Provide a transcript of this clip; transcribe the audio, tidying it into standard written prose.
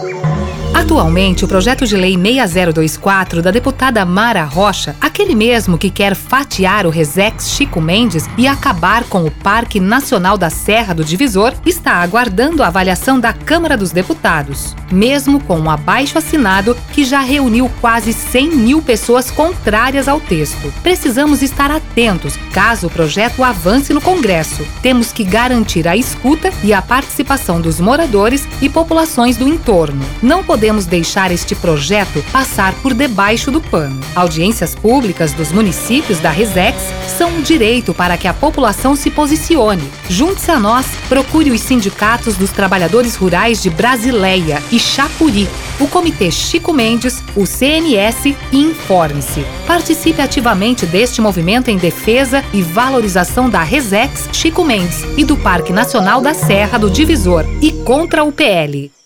Atualmente, o projeto de lei 6024 da deputada Mara Rocha, aquele mesmo que quer fatiar o Resex Chico Mendes e acabar com o Parque Nacional da Serra do Divisor, está aguardando a avaliação da Câmara dos Deputados. Mesmo com um abaixo-assinado que já reuniu quase 100 mil pessoas contrárias ao texto. Precisamos estar atentos caso o projeto avance no Congresso. Temos que garantir a escuta e a participação dos moradores e populações do entorno. Não podemos deixar este projeto passar por debaixo do pano. Audiências públicas dos municípios da Resex são um direito para que a população se posicione. Junte-se a nós, procure os sindicatos dos trabalhadores rurais de Brasileia e Chapuri, o Comitê Chico Mendes, o CNS e informe-se. Participe ativamente deste movimento em defesa e valorização da Resex Chico Mendes e do Parque Nacional da Serra do Divisor e contra o PL.